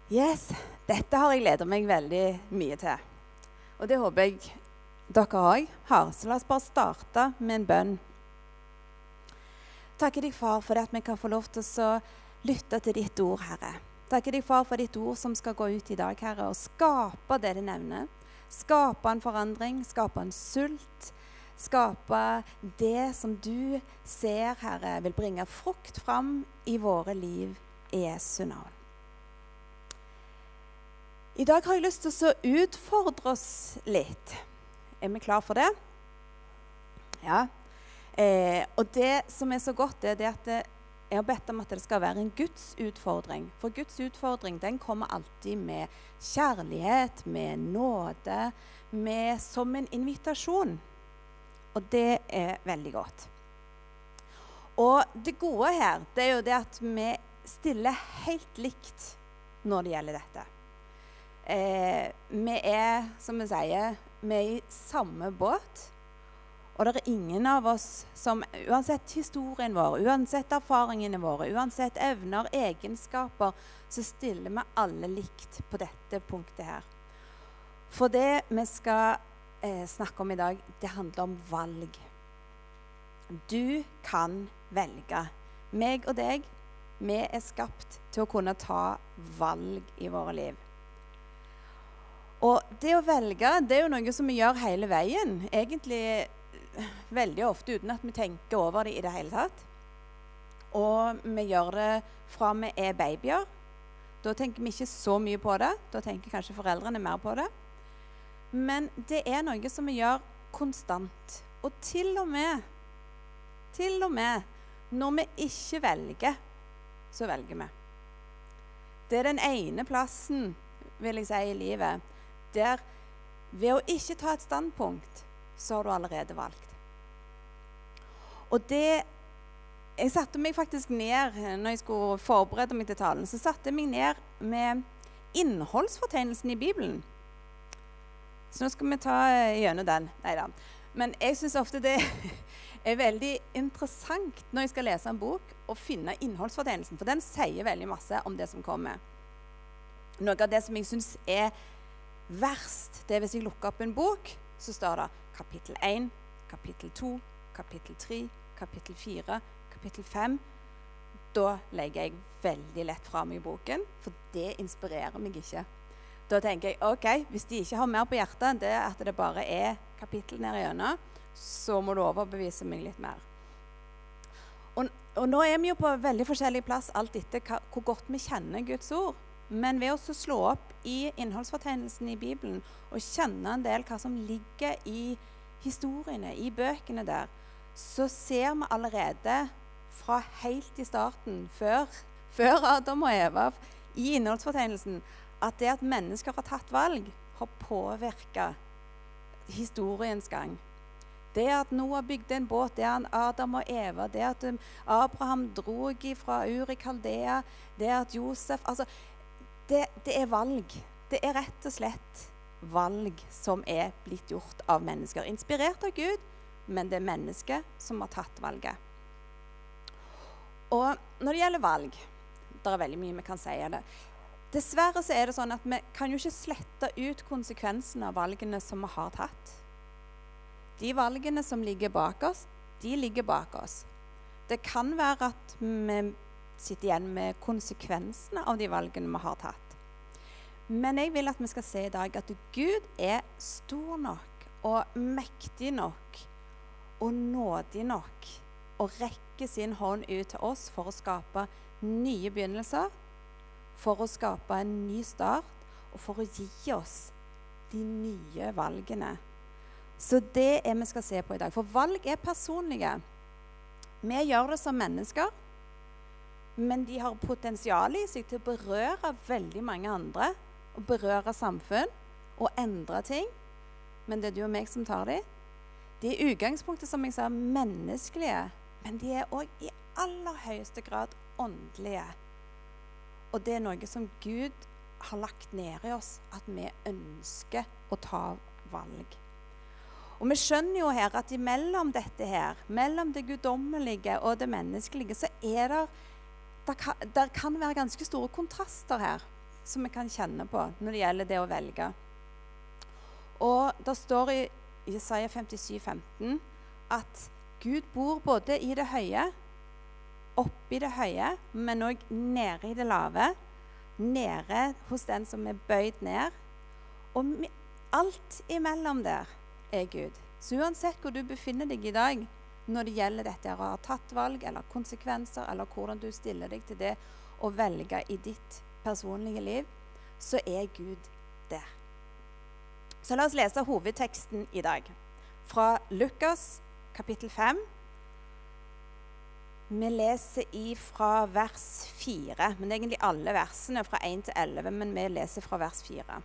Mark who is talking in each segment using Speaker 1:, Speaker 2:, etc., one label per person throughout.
Speaker 1: Yes, dette har jeg ledet meg veldig mye til. Og det håper jeg dere også har. Så la oss bare starte med en bønn. Takker deg, far, for at vi kan få lov til å lytte til ditt ord, Herre. Takker deg, far, for ditt ord som skal gå ut i dag, Herre, og skape det det nevner. Skape en forandring, skape en sult, skape det som du ser, Herre, vil bringe frukt fram i våre liv i Jesu navn. I dag har jeg lyst til å utfordre oss litt. Er vi klar for det? Ja. Og det som er så godt, det er at jeg har bedt om at det skal være en Guds utfordring. For Guds utfordring, den kommer alltid med kjærlighet, med nåde, som en invitasjon. Og det er veldig godt. Og det gode her, det er jo det at vi stiller helt likt når det gjelder dette. Vi er, som vi sier, vi er i samme båt, og det er ingen av oss som, uansett historien vår, uansett erfaringene våre, uansett evner, egenskaper, så stiller vi alle likt på dette punktet her. For det vi skal snakke om i dag, det handler om valg. Du kan velge. Meg og deg, vi er skapt til å kunne ta valg i våre liv. Og det å velge, det er jo noe som vi gjør hele veien, egentlig veldig ofte uten at vi tenker over det i det hele tatt. Og vi gjør det fra vi er babyer. Da tenker vi ikke så mye på det, da tenker kanskje foreldrene mer på det. Men det er noe som vi gjør konstant. Og til og med, når vi ikke velger, så velger vi. Det er den ene plassen, vil jeg si, i livet, der ved å ikke ta et standpunkt, så har du allerede valgt. Og det, jeg satte meg faktisk ned, når jeg skulle forberede meg til talen, så satte jeg meg ned med innholdsfortegnelsen i Bibelen. Så nå skal vi ta gjennom den. Neida. Men jeg synes ofte det er veldig interessant når jeg skal lese en bok og finne innholdsfortegnelsen, for den sier veldig masse om det som kommer. Noe av det som jeg synes er verst, det er hvis jeg lukker opp en bok, så står det kapittel 1, kapittel 2, kapittel 3, kapittel 4, kapittel 5. Da legger jeg veldig lett fra meg boken, for det inspirerer meg ikke. Da tenker jeg, ok, hvis de ikke har mer på hjertet enn det at det bare er kapittel nede igjennom, så må du overbevise meg litt mer. Og nå er vi jo på veldig forskjellig plass alt etter hvor godt vi kjenner Guds ord. Men ved å slå opp i innholdsfortegnelsen i Bibelen og kjenne en del hva som ligger i historiene, i bøkene der, så ser vi allerede fra helt i starten, før Adam og Eva, i innholdsfortegnelsen, at det at mennesker har tatt valg, har påvirket historiens gang. Det at Noah bygde en båt, det at Adam og Eva, det at Abraham drog fra Ur i Kaldea, det at Josef, altså det er valg. Det er rett og slett valg som er blitt gjort av mennesker. Inspirert av Gud, men det er mennesker som har tatt valget. Og når det gjelder valg, det er veldig mye vi kan si av det. Dessverre så er det sånn at vi kan jo ikke slette ut konsekvensene av valgene som vi har tatt. De valgene som ligger bak oss, de ligger bak oss. Det kan være at vi sitter igjen med konsekvensene av de valgene vi har tatt. Men jeg vil at vi skal se i dag at Gud er stor nok og mektig nok og nådig nok og rekker sin hånd ut til oss for å skape nye begynnelser, for å skape en ny start og for å gi oss de nye valgene. Så det er vi skal se på i dag. For valg er personlige. Vi gjør det som mennesker, men de har potensial i seg til å berøre veldig mange andre, og berøre samfunn, og endre ting. Men det er du og meg som tar de. De er utgangspunktet, som jeg sa, menneskelige, men de er også i aller høyeste grad åndelige. Og det er noe som Gud har lagt ned i oss, at vi ønsker å ta valg. Og vi skjønner jo her at imellom dette her, mellom det guddommelige og det menneskelige, så er der kan være ganske store kontraster her. som vi kan kjenne på når det gjelder det å velge. Og det står i Jesaja 57,15 at Gud bor både i det høye, oppe i det høye, men også nede i det lave, nede hos den som er bøyd ned. Og alt imellom der er Gud. Så uansett hvor du befinner deg i dag, når det gjelder dette å ha tatt valg, eller konsekvenser, eller hvordan du stiller deg til det å velge i ditt personlige liv, så er Gud der. Så la oss lese hovedteksten i dag. Fra Lukas kapittel 5. Vi leser fra vers 4, men det er egentlig alle versene fra 1 til 11, men vi leser fra vers 4.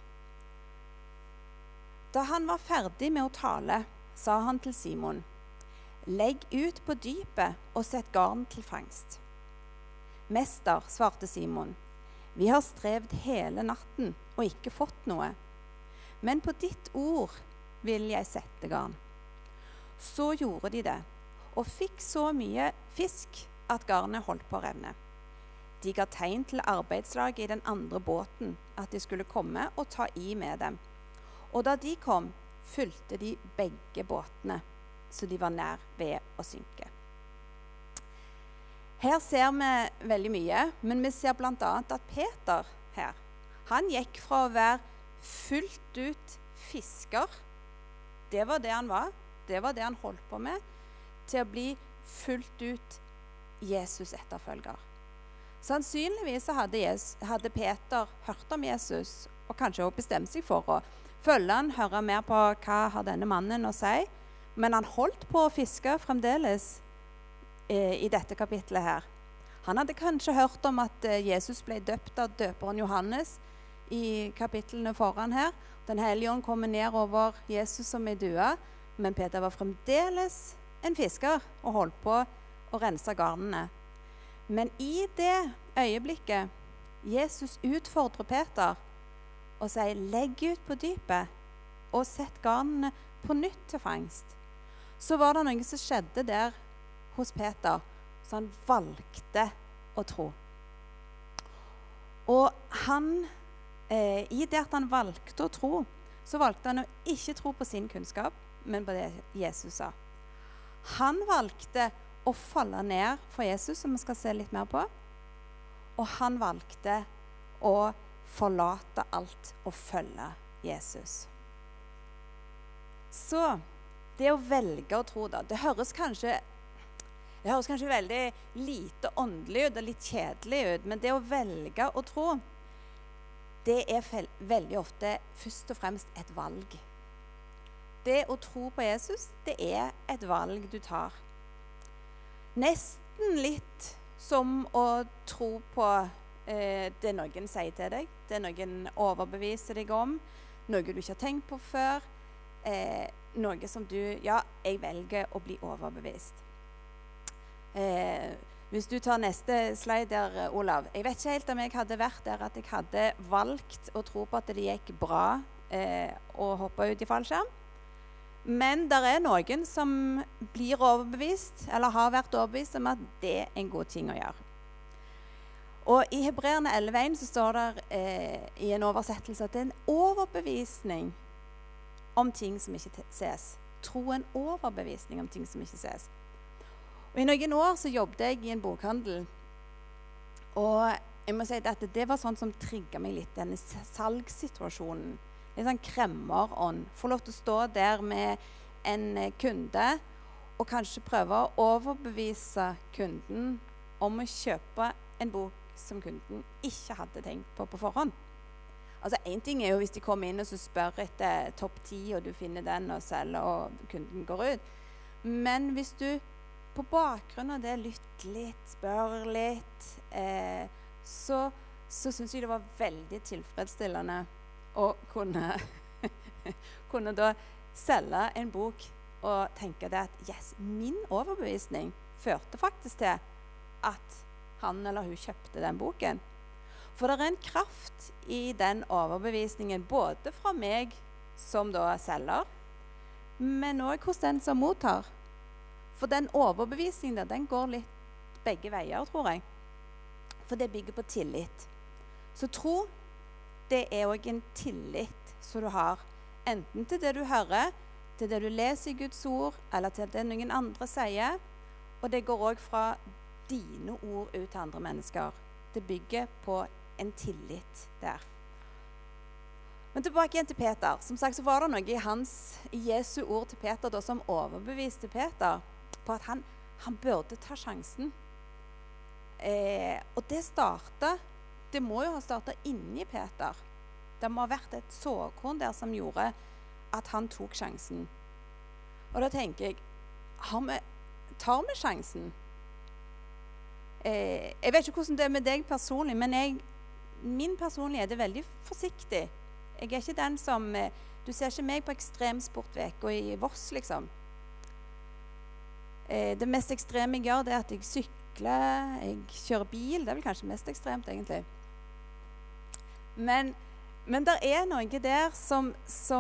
Speaker 1: Da han var ferdig med å tale, sa han til Simon: «Legg ut på dypet og sett garn til fangst.» «Mester», svarte Simon, «vi har strevd hele natten og ikke fått noe. Men på ditt ord vil jeg sette garn.» Så gjorde de det, og fikk så mye fisk at garnet holdt på å revne. De ga tegn til arbeidslaget i den andre båten at de skulle komme og ta i med dem. Og da de kom, fylte de begge båtene, så de var nær ved å synke. Her ser vi veldig mye, men vi ser blant annet at Peter her, han gikk fra å være fullt ut fisker, det var det han var, det var det han holdt på med, til å bli fullt ut Jesus etterfølger. Sannsynligvis hadde Peter hørt om Jesus, og kanskje også bestemt seg for å følge han, høre mer på hva har denne mannen å si, men han holdt på å fiske fremdeles i dette kapitlet her. Han hadde kanskje hørt om at Jesus ble døpt av døperen Johannes i kapitlene foran her. Den hellige ånd kommer ned over Jesus som i dua, men Peter var fremdeles en fisker og holdt på å rense garnene. Men i det øyeblikket Jesus utfordrer Peter og sier: «Legg ut på dypet og sett garnene på nytt til fangst», så var det noe som skjedde der hos Peter, så han valgte å tro. Og han, i det at han valgte å tro, så valgte han å ikke tro på sin kunnskap, men på det Jesus sa. Han valgte å falle ned for Jesus, som vi skal se litt mer på, og han valgte å forlate alt og følge Jesus. Så det å velge å tro, da, det høres kanskje veldig lite åndelig ut og litt kjedelig ut, men det å velge å tro, det er veldig ofte først og fremst et valg. Det å tro på Jesus, det er et valg du tar. Nesten litt som å tro på det noen sier til deg, det noen overbeviser deg om, noe du ikke har tenkt på før, noe som jeg velger å bli overbevist. Hvis du tar neste slide der, Olav, jeg vet ikke helt om jeg hadde vært der at jeg hadde valgt å tro på at det gikk bra å hoppe ut i fallskjerm. Men det er noen som blir overbevist, eller har vært overbevist om at det er en god ting å gjøre. Og i Hebreerne 11,1 så står det i en oversettelse at det er en overbevisning om ting som ikke ses. Tro en overbevisning om ting som ikke ses. Og i noen år så jobbet jeg i en bokhandel, og jeg må si at det var sånn som trigget meg litt, denne salgssituasjonen. En sånn kremmerånd. Få lov til å stå der med en kunde og kanskje prøve å overbevise kunden om å kjøpe en bok som kunden ikke hadde tenkt på forhånd. Altså, en ting er jo hvis de kommer inn og så spør etter topp 10, og du finner den og selger, og kunden går ut. Men hvis du på bakgrunn av det lytter litt, spør litt, så synes jeg det var veldig tilfredsstillende å kunne da selge en bok og tenke det at yes, min overbevisning førte faktisk til at han eller hun kjøpte den boken. For det er en kraft i den overbevisningen, både fra meg som da selger, men også hos den som mottar. For den overbevisningen den går litt begge veier, tror jeg. For det bygger på tillit. Så tro det også en tillit som du har, enten til det du hører, til det du leser i Guds ord, eller til det noen andre sier. Og det går også fra dine ord ut til andre mennesker. Det bygger på en tillit der. Men tilbake igjen til Peter. Som sagt så var det noe i Jesu ord til Peter da, som overbeviste Peter på at han burde ta sjansen. Og det må jo ha startet inni Peter. Det må ha vært et såkorn der som gjorde at han tok sjansen. Og da tenker jeg, tar vi sjansen? Jeg vet ikke hvordan det er med deg personlig, men min personlighet er veldig forsiktig. Jeg er ikke den som, du ser ikke meg på ekstremsportvek og i Voss, liksom. Det mest ekstreme jeg gjør, det er at jeg sykler, jeg kjører bil. Det er vel kanskje mest ekstremt, egentlig. Men det er noe der som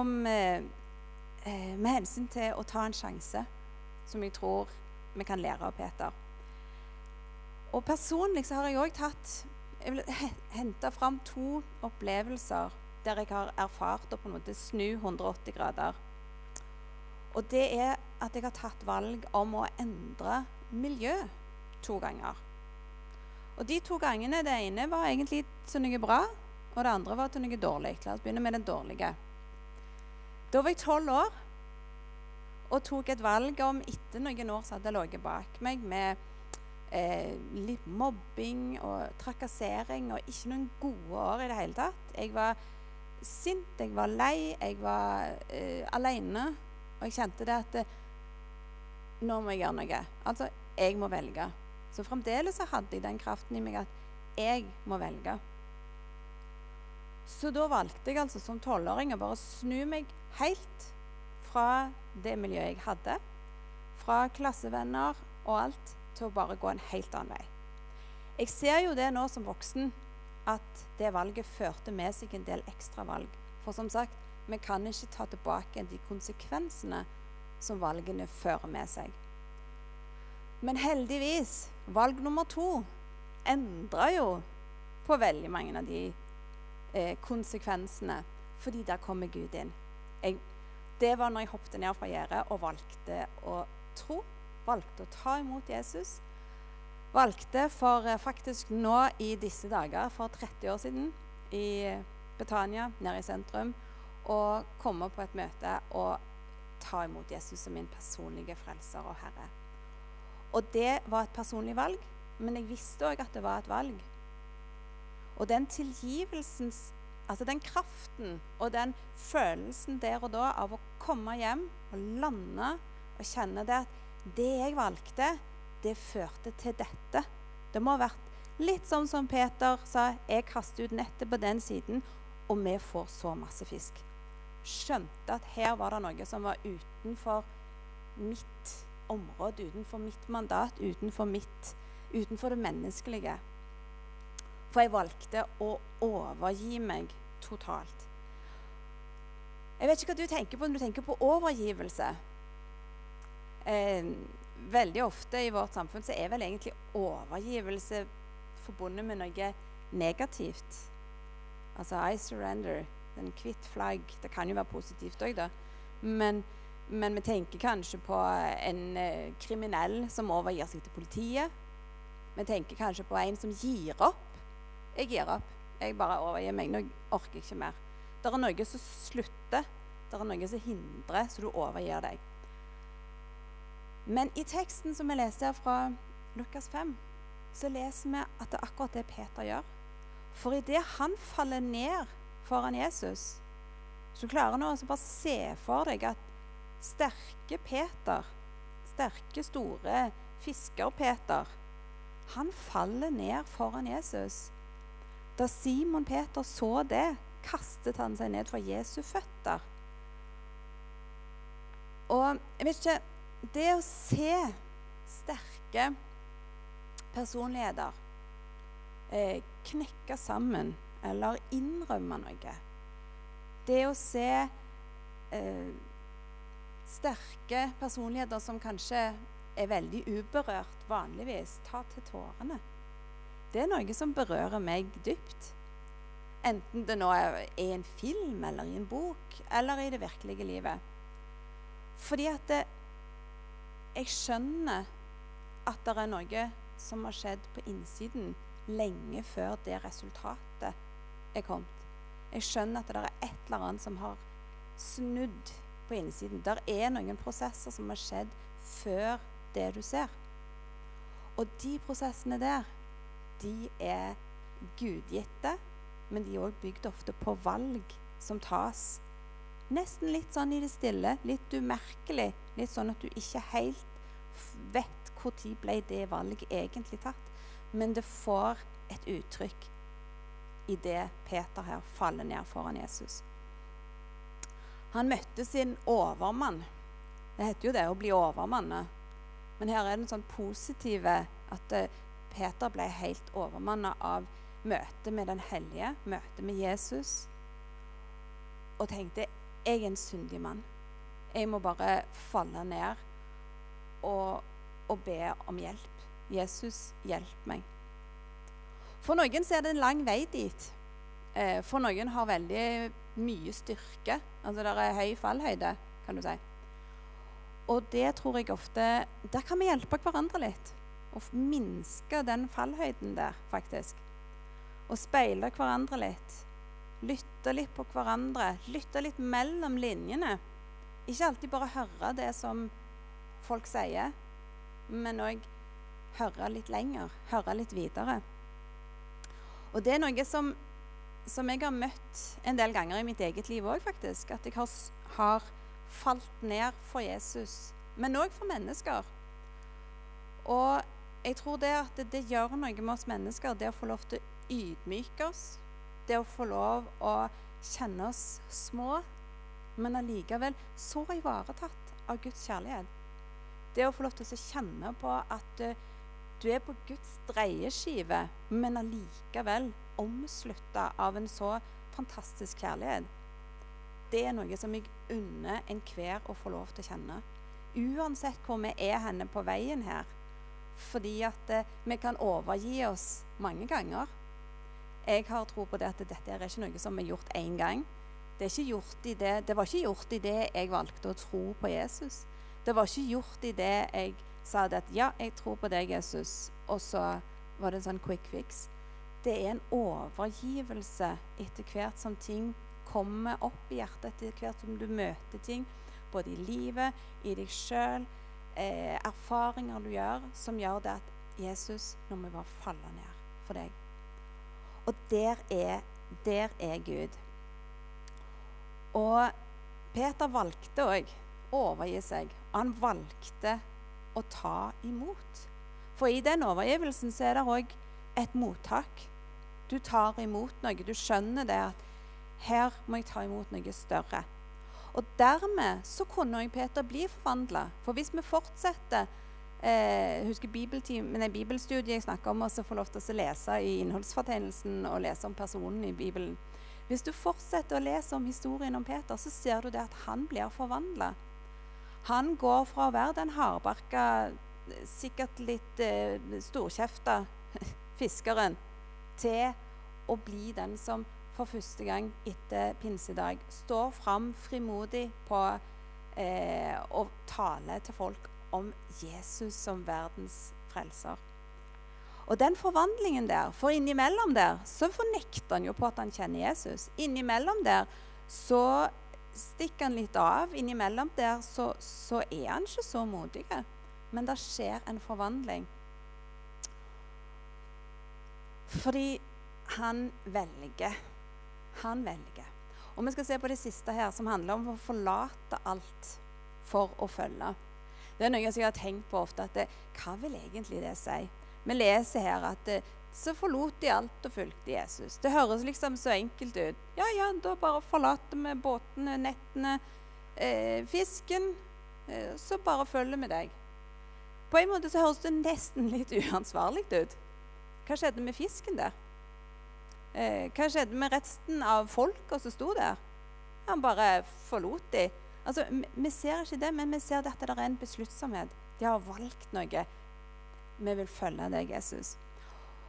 Speaker 1: med hensyn til å ta en sjanse, som jeg tror vi kan lære av Peter. Og personlig så har jeg også hentet fram 2 opplevelser der jeg har erfart å på en måte snu 180 grader. Og det er at jeg har tatt valg om å endre miljø 2 ganger. Og de 2 gangene, det ene var egentlig til noe bra, og det andre var til noe dårlig. La oss begynne med den dårlige. Da var jeg 12 år, og tok et valg om etter noen år så hadde jeg ligget bak meg med litt mobbing og trakassering, og ikke noen gode år i det hele tatt. Jeg var sint, jeg var lei, jeg var alene, og jeg kjente det at nå må jeg gjøre noe. Altså, jeg må velge. Så fremdeles så hadde jeg den kraften i meg at jeg må velge. Så da valgte jeg altså som 12-åring å bare snu meg helt fra det miljøet jeg hadde, fra klassevenner og alt, til å bare gå en helt annen vei. Jeg ser jo det nå som voksen, at det valget førte med seg en del ekstra valg. For som sagt, vi kan ikke ta tilbake de konsekvensene som valgene fører med seg. Men heldigvis, valg nummer 2 endret jo på veldig mange av de konsekvensene, fordi der kommer Gud inn. Det var når jeg hoppet ned fra gjerdet og valgte å tro, valgte å ta imot Jesus, valgte for faktisk nå i disse dager, for 30 år siden, i Betania, nede i sentrum, å komme på et møte og ta imot Jesus som min personlige frelser og Herre. Og det var et personlig valg, men jeg visste også at det var et valg. Og den tilgivelsens, altså den kraften og den følelsen der og da av å komme hjem og lande og kjenne det at det jeg valgte, det førte til dette. Det må ha vært litt sånn som Peter sa, jeg kastet ut nettet på den siden, og vi får så masse fisk. Skjønte at her var det noe som var utenfor mitt område, utenfor mitt mandat, utenfor det menneskelige. For jeg valgte å overgi meg totalt. Jeg vet ikke hva du tenker på når du tenker på overgivelse. Veldig ofte i vårt samfunn så er vel egentlig overgivelse forbundet med noe negativt. Altså I surrender, den kvitt flagg, det kan jo være positivt også da. Men vi tenker kanskje på en kriminell som overgir seg til politiet. Vi tenker kanskje på en som gir opp. Jeg gir opp. Jeg bare overgir meg. Nå orker jeg ikke mer. Det er noe som slutter. Det er noe som hindrer, så du overgir deg. Men i teksten som vi leser fra Lukas 5, så leser vi at det er akkurat det Peter gjør. For i det han faller ned foran Jesus, så klarer han også bare se for deg at sterke Peter, sterke, store fisker-Peter, han faller ned foran Jesus. Da Simon Peter så det, kastet han seg ned for Jesu føtter. Og jeg vet ikke, det å se sterke personligheter knekke sammen eller innrømme noe, det å se sterke personligheter som kanskje er veldig uberørt vanligvis, ta til tårene, det er noe som berører meg dypt. Enten det nå er i en film, eller i en bok, eller i det virkelige livet. Fordi at jeg skjønner at det er noe som har skjedd på innsiden lenge før det resultatet er kommet. Jeg skjønner at det er et eller annet som har snudd på innsiden. Der er noen prosesser som har skjedd før det du ser. Og de prosessene der, de er gudgitte, men de er også bygd ofte på valg som tas. Nesten litt sånn i det stille, litt umerkelig, litt sånn at du ikke helt vet hvor tid ble det valget egentlig tatt. Men det får et uttrykk i det Peter her faller ned foran Jesus. Han møtte sin overmann. Det heter jo det å bli overmannet. Men her er det en sånn positive at Peter ble helt overmannet av møtet med den hellige, møtet med Jesus. Og tenkte, jeg er en syndig mann. Jeg må bare falle ned og be om hjelp. Jesus, hjelp meg. For noen så er det en lang vei dit. For noen har veldig mye styrke. Altså det er høy fallhøyde, kan du si. Og det tror jeg ofte, der kan vi hjelpe hverandre litt. Og minske den fallhøyden der, faktisk. Og speile hverandre litt. Lytte litt på hverandre. Lytte litt mellom linjene. Ikke alltid bare høre det som folk sier, men også høre litt lenger, høre litt videre. Og det er noe som jeg har møtt en del ganger i mitt eget liv også, faktisk. At jeg har falt ned for Jesus, men også for mennesker. Og jeg tror det at det gjør noe med oss mennesker, det å få lov til å ydmyke oss, det å få lov å kjenne oss små, men allikevel så ivaretatt av Guds kjærlighet. Det å få lov til å kjenne på at du er på Guds dreieskive, men allikevel omsluttet av en så fantastisk kjærlighet. Det er noe som jeg unner enhver å få lov til å kjenne. Uansett hvor vi er henne på veien her. Fordi at vi kan overgi oss mange ganger. Jeg har tro på det at dette er ikke noe som er gjort en gang. Det var ikke gjort i det jeg valgte å tro på Jesus. Det var ikke gjort i det jeg sa det at ja, jeg tror på deg, Jesus, og så var det en sånn quick fix. Det er en overgivelse etter hvert som ting kommer opp i hjertet, etter hvert som du møter ting, både i livet, i deg selv, erfaringer du gjør, som gjør det at Jesus, nå må vi bare falle ned for deg. Og der er Gud. Og Peter valgte også å overgi seg. Han valgte å ta imot. For i den overgivelsen så er det også et mottak. Du tar imot noe. Du skjønner det at her må jeg ta imot noe større. Og dermed så kunne også Peter bli forvandlet. For hvis vi fortsetter, husker bibelstudiet jeg snakker om, og så får lov til å lese i innholdsfortegnelsen og lese om personen i Bibelen. Hvis du fortsetter å lese om historien om Peter, så ser du det at han blir forvandlet. Han går fra å være den hardbarka, sikkert litt storkjefta fiskeren, til å bli den som for første gang etter pinsedag står fram frimodig på å tale til folk om Jesus som verdens frelser. Og den forvandlingen der, for innimellom der, så fornekter han jo på at han kjenner Jesus. Innimellom der, så stikker han litt av. Innimellom der, så er han ikke så modig. Men det skjer en forvandling. Fordi han velger. Han velger. Og vi skal se på det siste her, som handler om å forlate alt for å følge. Det er noe jeg har tenkt på ofte, at hva vil egentlig det si? Vi leser her at så forlot de alt og fulgte Jesus. Det høres liksom så enkelt ut. Ja, da bare forlater vi båtene, nettene, fisken, så bare følger vi deg. På en måte så høres det nesten litt uansvarlig ut. Hva skjedde med fisken der? Hva skjedde med resten av folket som sto der? Han bare forlot de. Altså, vi ser ikke det, men vi ser at det er en besluttsomhet. De har valgt noe. Vi vil følge deg, Jesus.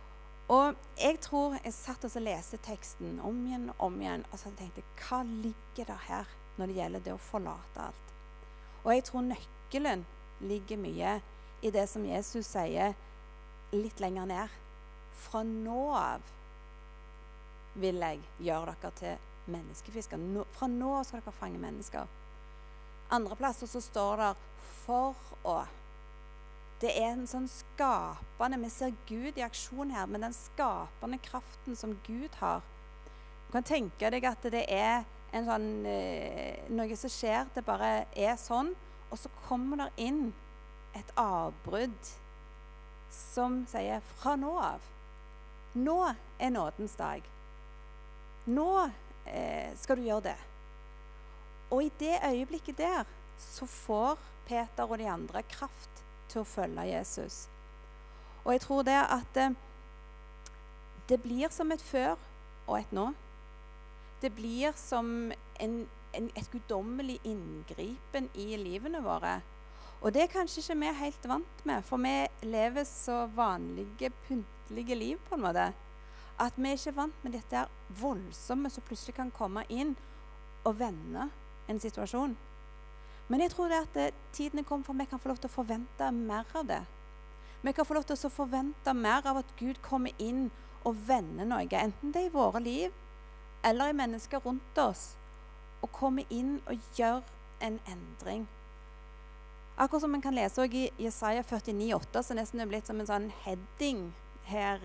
Speaker 1: Og jeg tror jeg satt og leste teksten om igjen, og så tenkte jeg, hva ligger der her når det gjelder det å forlate alt? Og jeg tror nøkkelen ligger mye i det som Jesus sier litt lenger ned. Fra nå av vil jeg gjøre dere til menneskefisker. Fra nå skal dere fange mennesker. Andre plasser så står det for å. Det er en sånn skapende, vi ser Gud i aksjon her, men den skapende kraften som Gud har. Du kan tenke deg at det er en sånn, noe som skjer, det bare er sånn, og så kommer der inn et avbrudd som sier fra nå av. Nå er nådens dag. Nå skal du gjøre det. Og i det øyeblikket der, så får Peter og de andre kraft til å følge Jesus. Og jeg tror det at det blir som et før og et nå. Det blir som et guddommelig inngripen i livene våre. Og det er kanskje ikke vi helt vant med, for vi lever så vanlige, pyntlige liv på en måte, at vi er ikke vant med dette voldsomme som plutselig kan komme inn og vende en situasjon. Men jeg tror det at tiden er kommet for vi kan få lov til å forvente mer av det. Vi kan få lov til å forvente mer av at Gud kommer inn og vender noe, enten det er i våre liv eller i mennesker rundt oss, og kommer inn og gjør en endring. Akkurat som man kan lese også i Jesaja 49,8, så nesten det er blitt som en sånn heading her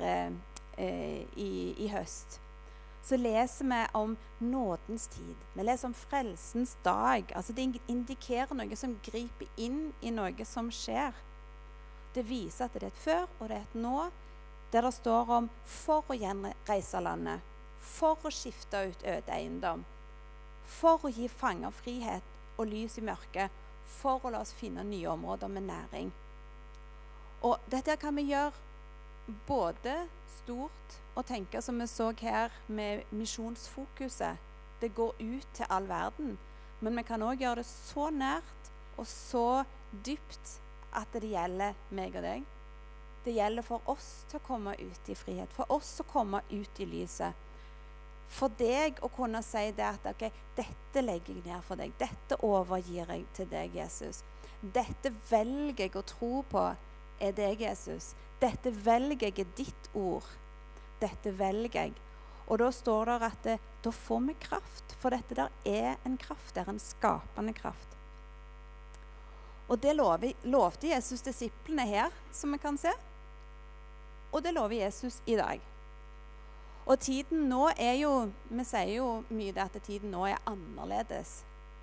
Speaker 1: i høst. Så leser vi om nådens tid. Vi leser om frelsens dag. Altså det indikerer noe som griper inn i noe som skjer. Det viser at det er et før og det er et nå, der det står om for å gjenreise landet, for å skifte ut øde eiendom, for å gi fanger frihet og lys i mørket, for å la oss finne nye områder med næring. Og dette kan vi gjøre både stort og tenke som vi så her med misjonsfokuset. Det går ut til all verden, men vi kan også gjøre det så nært og så dypt at det gjelder meg og deg. Det gjelder for oss til å komme ut i frihet, for oss å komme ut i lyset. For deg å kunne si det at ok, dette legger jeg ned for deg, dette overgir jeg til deg, Jesus. Dette velger jeg å tro på er deg, Jesus. Dette velger jeg er ditt ord. Dette velger jeg. Og da står det at da får vi kraft, for dette der er en kraft, det er en skapende kraft. Og det lovte Jesus disiplene her, som vi kan se. Og det lover Jesus i dag. Og tiden nå er jo, vi sier jo mye det at tiden nå er annerledes.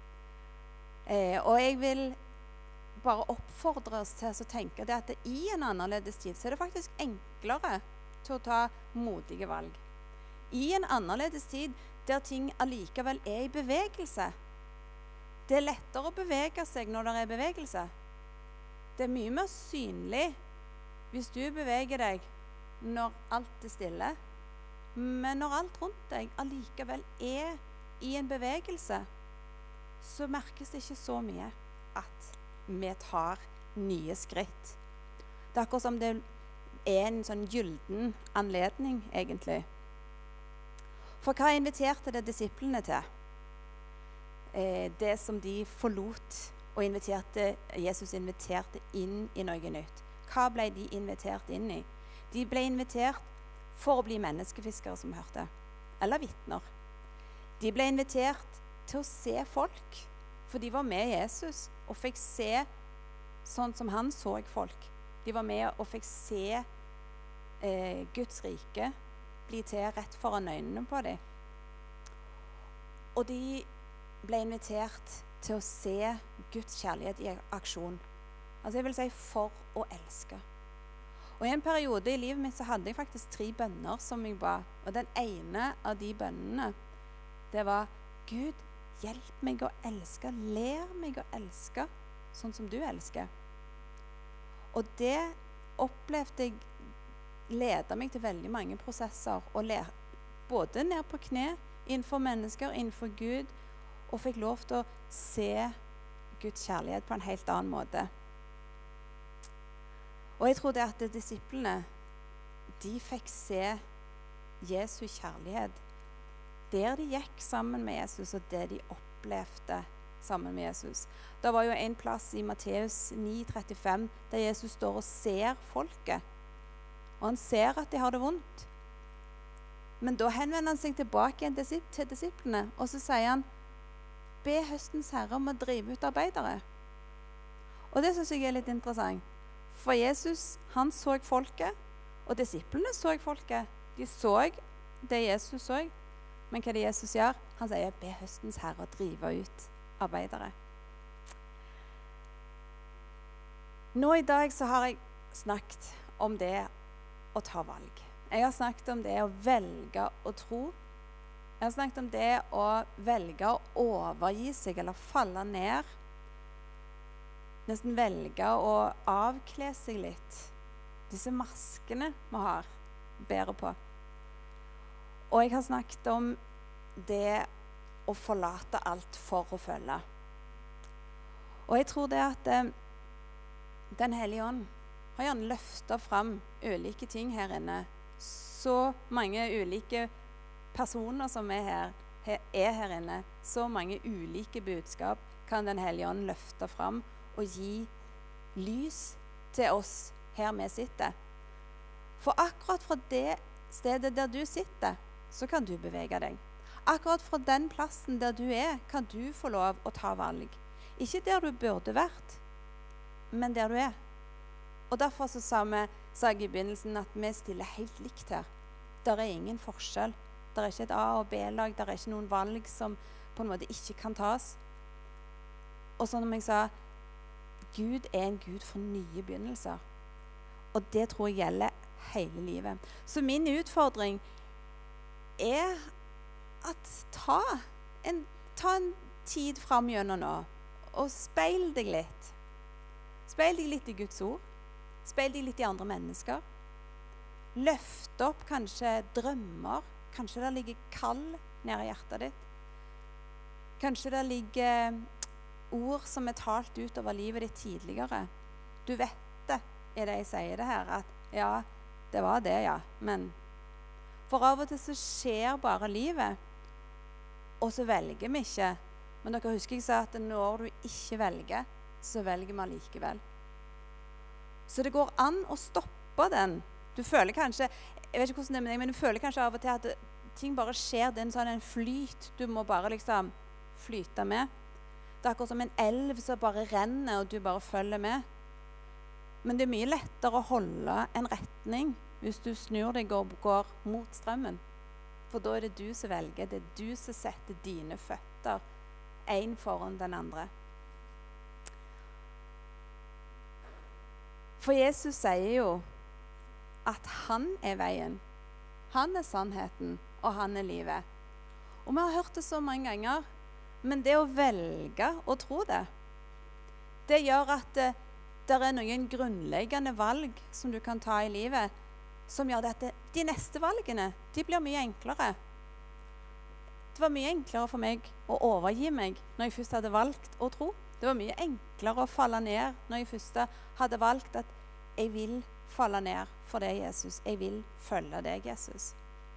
Speaker 1: Og jeg vil bare oppfordre oss til å tenke det at i en annerledes tid så er det faktisk enklere til å ta modige valg. I en annerledes tid der ting allikevel er i bevegelse. Det er lettere å bevege seg når det er bevegelse. Det er mye mer synlig hvis du beveger deg når alt er stille. Men når alt rundt deg allikevel er i en bevegelse, så merkes det ikke så mye at vi tar nye skritt. Det er akkurat som det er en sånn gylden anledning, egentlig. For hva inviterte det disiplene til? Det som de forlot og Jesus inviterte inn i noe nytt. Hva ble de invitert inn i? De ble invitert for å bli menneskefiskere, som vi hørte, eller vitner. De ble invitert til å se folk, for de var med Jesus og fikk se sånn som han så folk. De var med og fikk se Guds rike bli til rett foran øynene på dem. Og de ble invitert til å se Guds kjærlighet i aksjon. Altså jeg vil si for å elske. Og i en periode i livet mitt så hadde jeg faktisk 3 bønner som jeg ba. Og den ene av de bønnene, det var Gud, hjelp meg å elske, lær meg å elske sånn som du elsker. Og det opplevde jeg leda meg til veldig mange prosesser, og både ned på kne, innenfor mennesker, innenfor Gud, og fikk lov til å se Guds kjærlighet på en helt annen måte. Og jeg tror det at disiplene, de fikk se Jesu kjærlighet. Der de gikk sammen med Jesus, og det de opplevde sammen med Jesus. Det var jo en plass i Matteus 9,35 der Jesus står og ser folket. Og han ser at de har det vondt. Men da henvender han seg tilbake igjen til disiplene, og så sier han, be høstens herre om å drive ut arbeidere. Og det synes jeg er litt interessant. For Jesus, han så folket, og disiplene så folket. De så det Jesus så. Men hva det Jesus gjør? Han sier, be høstens herre å drive ut arbeidere. Nå i dag så har jeg snakket om det å ta valg. Jeg har snakket om det å velge å tro. Jeg har snakket om det å velge å overgi seg eller falle ned. Nesten velge å avkle seg litt. Disse maskene vi har bærer på. Og jeg har snakket om det å forlate alt for å følge. Og jeg tror det at Den hellige ånd har gjerne løftet fram ulike ting her inne. Så mange ulike personer som er her inne. Så mange ulike budskap kan Den hellige ånd løfte fram og gi lys til oss her vi sitter. For akkurat fra det stedet der du sitter, så kan du bevege deg. Akkurat fra den plassen der du kan du få lov å ta valg. Ikke der du burde vært, men der du er. Og derfor så sa jeg i begynnelsen at vi stiller helt likt her. Der er ingen forskjell. Der er ikke et A- og B-lag. Der er ikke noen valg som på en måte ikke kan tas. Og som jeg sa, Gud er en Gud for nye begynnelser. Og det tror jeg gjelder hele livet. Så min utfordring er at ta en tid fram gjennom nå, og speil deg litt. Speil deg litt i Guds ord. Speil deg litt i andre mennesker. Løft opp kanskje drømmer. Kanskje det ligger kall nede i hjertet ditt. Kanskje det ligger ord som er talt ut over livet ditt tidligere. Du vet det, er det jeg sier det her, at ja, det var det, ja, men for av og til så skjer bare livet, og så velger vi ikke. Men dere husker jeg sa at når du ikke velger, så velger man likevel. Så det går an å stoppe den. Du føler kanskje, jeg vet ikke hvordan det er med deg, men du føler kanskje av og til at ting bare skjer, det er en flyt. Du må bare liksom flyte med. Det er akkurat som en elv som bare renner, og du bare følger med. Men det er mye lettere å holde en retning hvis du snur deg og går mot strømmen. For da er det du som velger. Det er du som setter dine føtter en foran den andre. For Jesus sier jo at han er veien. Han er sannheten, og han er livet. Og vi har hørt det så mange ganger, men det å velge å tro det, det gjør at det er noen grunnleggende valg som du kan ta i livet, som gjør at de neste valgene, de blir mye enklere. Det var mye enklere for meg å overgi meg når jeg først hadde valgt å tro. Det var mye enklere å falle ned når jeg først hadde valgt at jeg vil falle ned for deg, Jesus. Jeg vil følge deg, Jesus.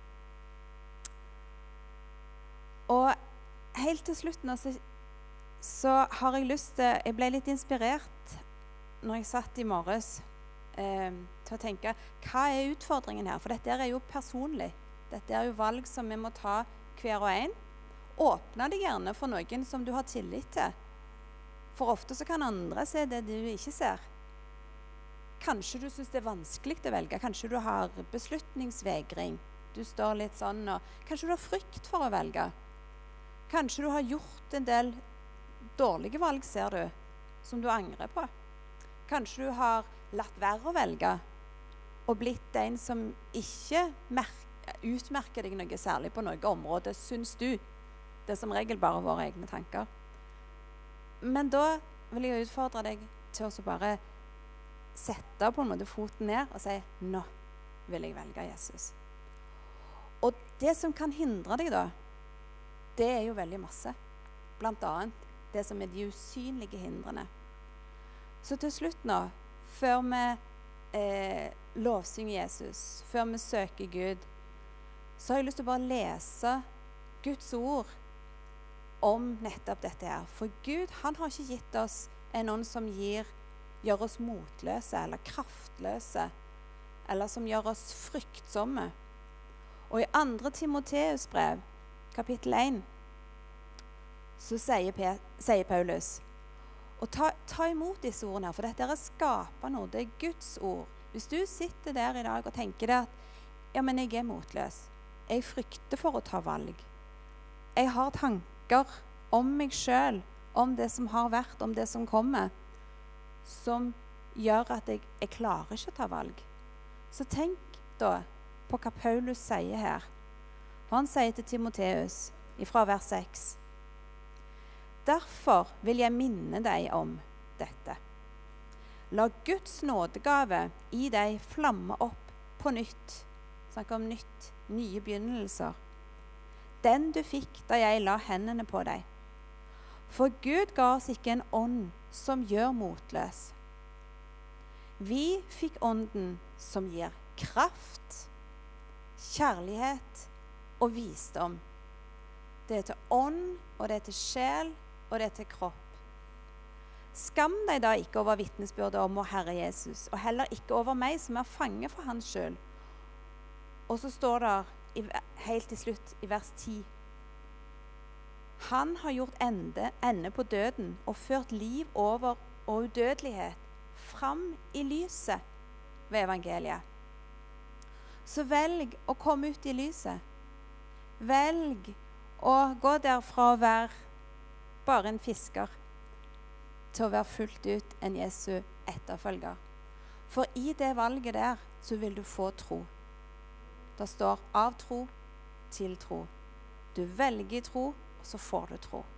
Speaker 1: Og helt til slutt nå, så har jeg lyst til, jeg ble litt inspirert når jeg satt i morges, til å tenke, hva er utfordringen her? For dette er jo personlig. Dette er jo valg som vi må ta hver og en. Åpne deg gjerne for noen som du har tillit til. For ofte så kan andre se det du ikke ser. Kanskje du synes det er vanskelig å velge. Kanskje du har beslutningsvegring. Du står litt sånn, og kanskje du har frykt for å velge. Kanskje du har gjort en del dårlige valg, ser du, som du angrer på. Kanskje du har latt være å velge, og blitt en som ikke utmerker deg noe særlig på noe område, synes du. Det er som regel bare våre egne tanker. Men da vil jeg utfordre deg til å bare sette på en måte foten ned og si, nå vil jeg velge Jesus. Og det som kan hindre deg da, det er jo veldig masse. Blant annet det som er de usynlige hindrene. Så til slutt nå, før vi lovsynger Jesus, før vi søker Gud, så har jeg lyst til å bare lese Guds ord om nettopp dette her. For Gud, han har ikke gitt oss en ånd som gjør oss motløse eller kraftløse, eller som gjør oss fryktsomme. Og i 2. Timoteus brev, kapittel 1, så sier Paulus, og ta imot disse ordene her, for dette er skapende ord, det er Guds ord. Hvis du sitter der i dag og tenker det at, ja, men jeg er motløs, jeg frykter for å ta valg, jeg har tanker om meg selv, om det som har vært, om det som kommer, som gjør at jeg klarer ikke å ta valg. Så tenk da på hva Paulus sier her. Og han sier til Timoteus, fra vers 6, «Derfor vil jeg minne deg om dette. La Guds nådegave i deg flamme opp på nytt.» Snakk om nytt, nye begynnelser. «Den du fikk da jeg la hendene på deg. For Gud ga oss ikke en ånd som gjør motløs. Vi fikk ånden som gir kraft, kjærlighet og visdom. Det er til ånd, og det er til sjel, og det er til kropp. Skam deg da ikke over vitnesbyrdet om vår Herre Jesus, og heller ikke over meg som er fange for hans skyld. Og så står det helt til slutt i vers 10. Han har gjort ende på døden og ført liv over og udødelighet fram i lyset ved evangeliet. Så velg å komme ut i lyset. Velg å gå derfra å være bare en fisker til å være fullt ut en Jesu etterfølger. For i det valget der så vil du få tro. Det står av tro til tro. Du velger tro, og så får du tro.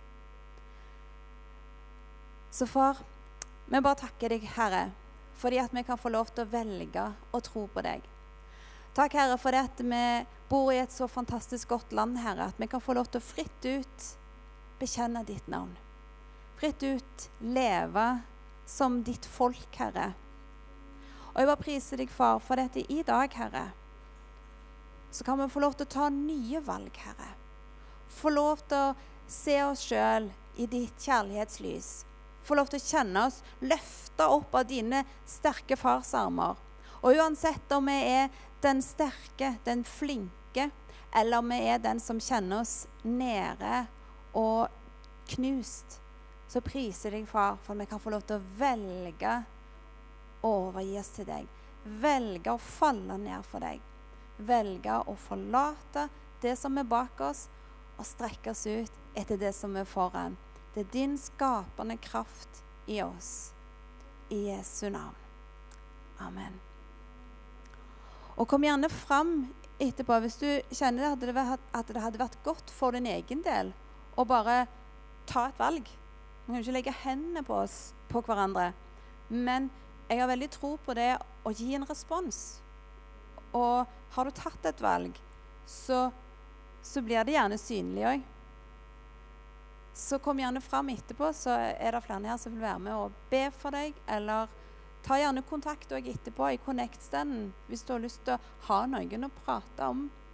Speaker 1: Så far, vi bare takker deg, Herre, fordi at vi kan få lov til å velge å tro på deg. Takk, Herre, for det at vi bor i et så fantastisk godt land, Herre, at vi kan få lov til å fritt ut bekjenne ditt navn. Fritt ut leve som ditt folk, Herre. Og jeg bare priser deg, far, for dette i dag, Herre, så kan vi få lov til å ta nye valg, Herre. Få lov til å se oss selv i ditt kjærlighetslys. Få lov til å kjenne oss løfte opp av dine sterke farsarmer. Og uansett om vi er den sterke, den flinke, eller om vi er den som kjenner oss nede og knust, så priser deg, far, for vi kan få lov til å velge å overgi oss til deg. Velge å falle ned for deg. Velge å forlate det som er bak oss, og strekke oss ut etter det som er foran. Det er din skapende kraft i oss. I Jesu navn. Amen. Og kom gjerne fram etterpå hvis du kjenner at det hadde vært godt for din egen del å bare ta et valg. Man kan ikke legge hendene på oss, på hverandre. Men jeg har veldig tro på det å gi en respons. Og har du tatt et valg, så blir det gjerne synlig også. Så kom gjerne fram etterpå, så er det flere her som vil være med og be for deg, eller ta gjerne kontakt også etterpå i Connect-standen, hvis du har lyst til å ha noen å prate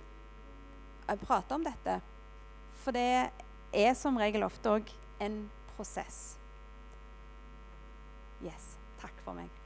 Speaker 1: om dette. For det er som regel ofte også en prosess. Yes, takk for meg.